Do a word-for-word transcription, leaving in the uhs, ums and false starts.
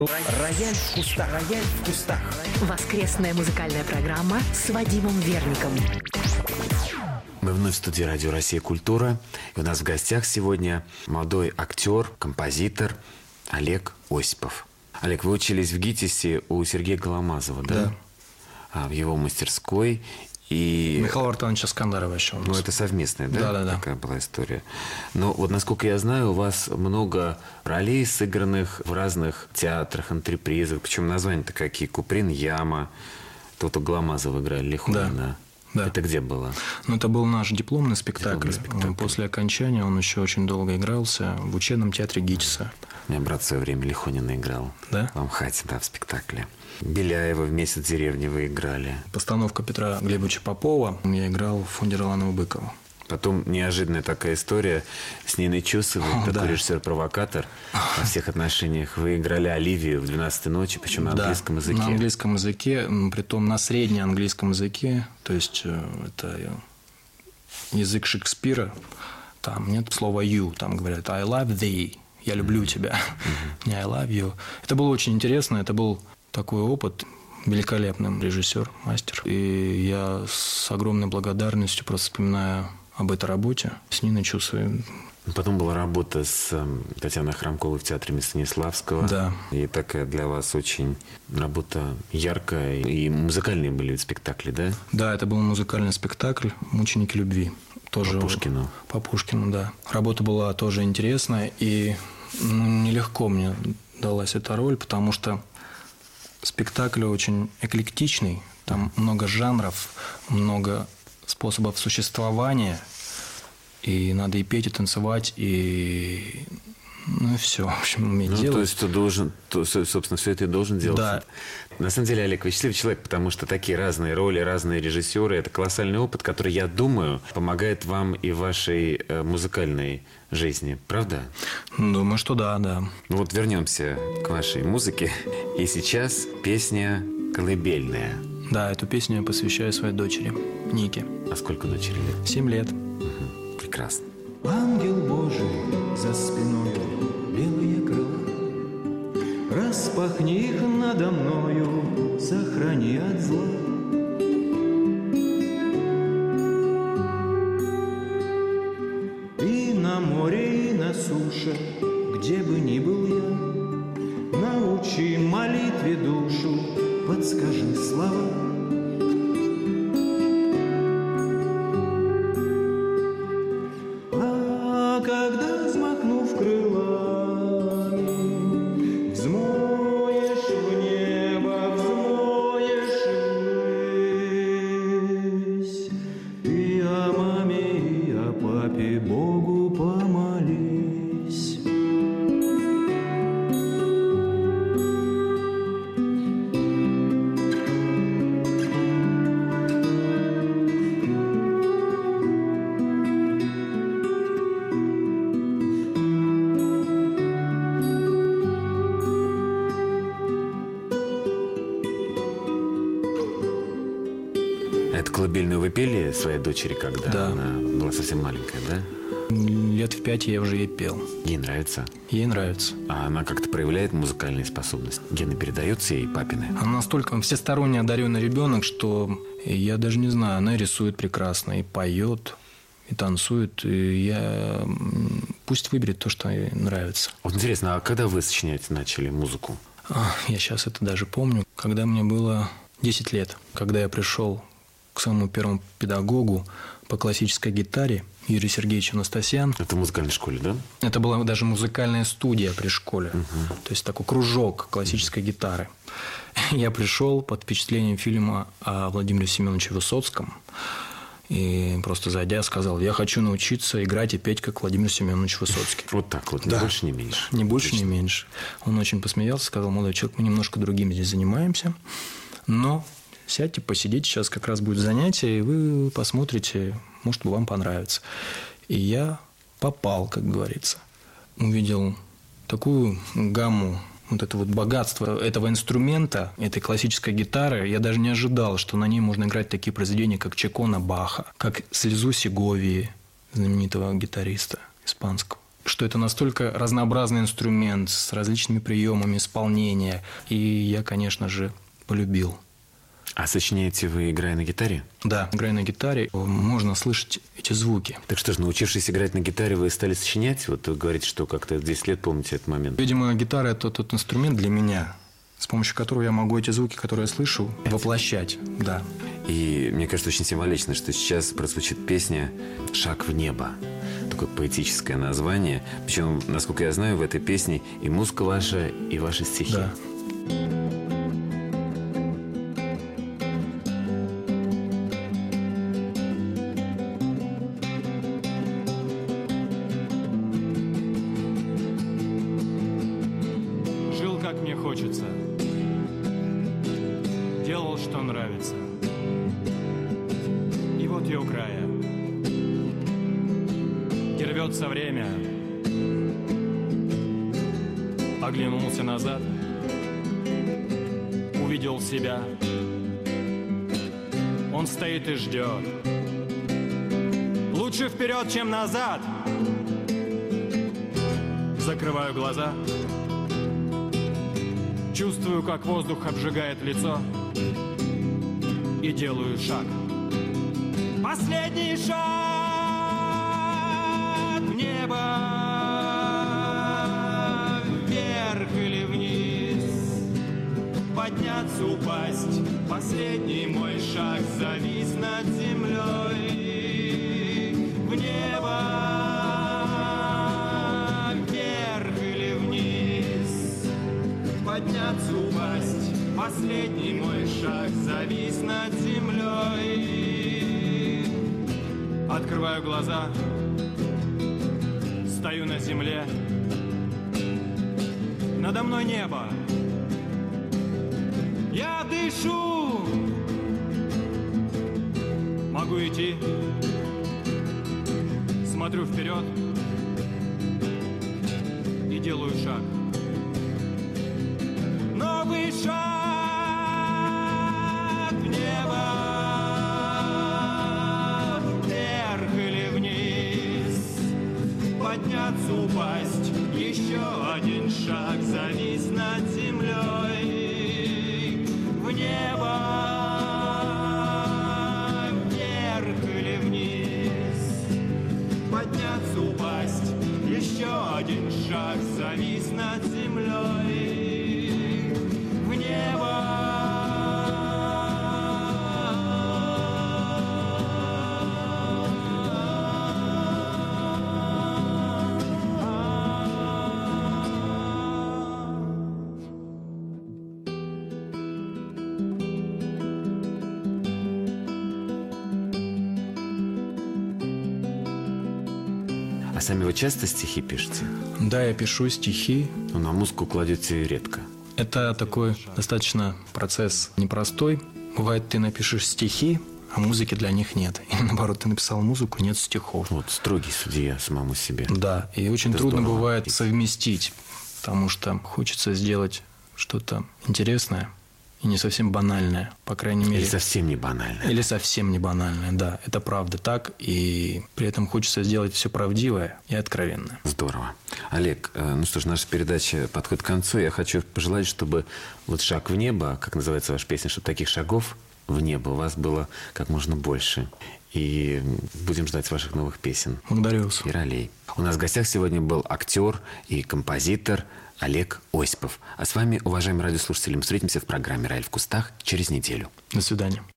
Рояль в кустах, рояль в кустах. Воскресная музыкальная программа с Вадимом Верником. Мы вновь в студии Радио Россия Культура. И у нас в гостях сегодня молодой актер, композитор Олег Осипов. Олег, вы учились в ГИТИСе у Сергея Голомазова, да? Да. А, в его мастерской. И... Михаила Артановича Скандарова еще у нас. Ну, это совместная, да? Да, да, да. Такая была история. Но вот, насколько я знаю, у вас много ролей, сыгранных в разных театрах, антрепризах. Причем названия-то какие? Куприн, Яма. Тут у Голомазова играли Лихонина. Да. Да. Это где было? Ну, это был наш дипломный спектакль. Дипломный спектакль. После окончания он еще очень долго игрался в учебном театре ГИТИСа. У меня брат в свое время Лихонина играл. Да? В Амхате, да, в спектакле. Беляева в «Месяц деревни» вы играли. Постановка Петра Глебовича Попова. Я играл в Фундерланову Быкова. Потом неожиданная такая история с Ниной Чусовой, О, такой да. режиссер-провокатор во всех отношениях. Вы играли Оливию в «двенадцатой ночи», причем на Да, английском языке. на английском языке, притом на среднеанглийском языке. То есть, это язык Шекспира. Там нет слова «you», там говорят «I love thee», «я люблю тебя», не «I love you». Это было очень интересно, это был такой опыт. Великолепный режиссер, мастер. И я с огромной благодарностью просто вспоминаю об этой работе с Ниной Чусовой. Потом была работа с Татьяной Храмковой в театре имени Станиславского. Да. И такая для вас очень работа яркая. И музыкальные были спектакли, да? Да, это был музыкальный спектакль «Мученики любви». Тоже по Пушкину. По Пушкину, да. Работа была тоже интересная. И ну, нелегко мне далась эта роль, потому что спектакль очень эклектичный. Там много жанров, много способов существования. И надо и петь, и танцевать, и... Ну, и все, в общем, уметь ну, делать. То есть, ты должен, то, собственно, все это и должен делать. Да. На самом деле, Олег, вы счастливый человек, потому что такие разные роли, разные режиссеры – это колоссальный опыт, который, я думаю, помогает вам и в вашей э, музыкальной жизни. Правда? Думаю, что да, да. Ну вот вернемся к вашей музыке. И сейчас песня «Колыбельная». Да, эту песню я посвящаю своей дочери, Нике. А сколько дочери лет? Семь лет. Угу. Прекрасно. Ангел Божий за спиною белые крыла, распахни их надо мною, сохрани от зла. И на море, и на суше, где бы ни был я, научи молитве душу, подскажи слова. Колыбельную вы пели своей дочери, когда да. она была совсем маленькая, да? Лет в пять я уже ей пел. Ей нравится? Ей нравится. А она как-то проявляет музыкальные способности? Гены передаются ей, папины? Она настолько всесторонне одаренный ребенок, что я даже не знаю, она рисует прекрасно, и поет, и танцует. И я... Пусть выберет то, что ей нравится. Вот интересно, а когда вы сочинять начали музыку? Я сейчас это даже помню. Когда мне было десять лет, когда я пришел к своему первому педагогу по классической гитаре, Юрию Сергеевичу Анастасян. Это в музыкальной школе, да? Это была даже музыкальная студия при школе. Угу. То есть такой кружок классической гитары. Я пришел под впечатлением фильма о Владимире Семеновиче Высоцком. И просто зайдя, сказал: я хочу научиться играть и петь, как Владимир Семенович Высоцкий. Вот так вот, да. Ни больше, ни меньше. Ни больше, Отлично. ни меньше. Он очень посмеялся, сказал: молодой человек, мы немножко другим здесь занимаемся, но сядьте, посидите, сейчас как раз будет занятие, и вы посмотрите, может, вам понравится. И я попал, как говорится. Увидел такую гамму, вот это вот богатство этого инструмента, этой классической гитары. Я даже не ожидал, что на ней можно играть такие произведения, как Чекона Баха, как «Слезу Сеговии», знаменитого гитариста испанского. что это настолько разнообразный инструмент с различными приемами исполнения. И я, конечно же, полюбил. А сочиняете вы, играя на гитаре? Да, играя на гитаре, можно слышать эти звуки. Так что ж, научившись играть на гитаре, вы стали сочинять? Вот вы говорите, что как-то в десять лет помните этот момент. Видимо, гитара – это тот инструмент для меня, с помощью которого я могу эти звуки, которые я слышу, воплощать. Да. И мне кажется, очень символично, что сейчас прозвучит песня «Шаг в небо». Такое поэтическое название. Причем, насколько я знаю, в этой песне и музыка ваша, и ваши стихи. Да. Жил, как мне хочется, делал, что нравится. И вот я у края, где рвется время. Оглянулся назад, увидел себя. Он стоит и ждет. Лучше вперед, чем назад. Закрываю глаза, чувствую, как воздух обжигает лицо, и делаю шаг. Последний шаг в небо, вверх или вниз, подняться, упасть. Последний мой шаг завис над землей. В небо, вверх или вниз, подняться, упасть. Последний мой шаг завис над землей. Открываю глаза, стою на земле. Надо мной небо. Я дышу. Могу идти. Смотрю вперед и делаю шаг. Новый шаг в небо, вверх или вниз, подняться, упасть. Еще один шаг завис над землей. В небо, вверх или вниз, подняться, упасть. Еще один шаг завис над землей. В небо. А сами вы часто стихи пишете? Да, я пишу стихи. Ну, на музыку кладете редко. Это такой достаточно процесс непростой. Бывает, ты напишешь стихи, а музыки для них нет. И наоборот, ты написал музыку, нет стихов. Вот, строгий судья самому себе. Да, и очень Это трудно здорово. бывает совместить, потому что хочется сделать что-то интересное и не совсем банальное, по крайней мере. Или совсем не банально. Или совсем не банальное, да. Это правда так, и при этом хочется сделать все правдивое и откровенное. Здорово. Олег, э, ну что ж, наша передача подходит к концу. Я хочу пожелать, чтобы вот шаг в небо, как называется ваша песня, чтобы таких шагов в небо у вас было как можно больше. И будем ждать ваших новых песен Благодарю вас. и ролей. У нас в гостях сегодня был актер и композитор Олег Осипов. А с вами, уважаемые радиослушатели, мы встретимся в программе «Рай в кустах» через неделю. До свидания.